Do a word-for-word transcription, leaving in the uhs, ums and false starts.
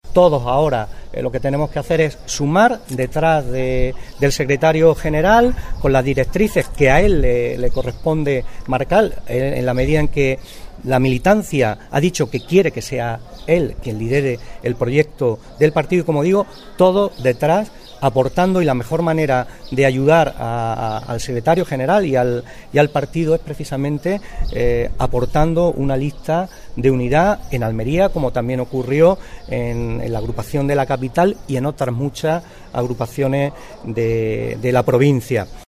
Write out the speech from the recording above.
todos ahora eh, lo que tenemos que hacer es sumar detrás de, del secretario general con las directrices que a él le, le corresponde marcar, en, en la medida en que la militancia ha dicho que quiere que sea él quien lidere el proyecto del partido, y como digo, todo detrás, aportando, y la mejor manera de ayudar a, a, al secretario general y al, y al partido es precisamente eh, aportando una lista de unidad en Almería, como también ocurrió en, en la agrupación de la capital y en otras muchas agrupaciones de, de la provincia.